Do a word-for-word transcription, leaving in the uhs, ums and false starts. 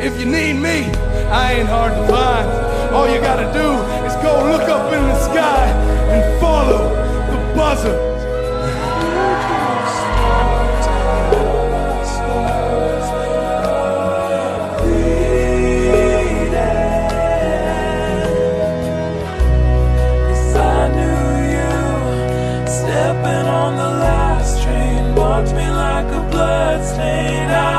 If you need me, I ain't hard to find. All you gotta do is go look up in the sky and follow the buzzer. Stepping on the last train marks me like a bloodstain. I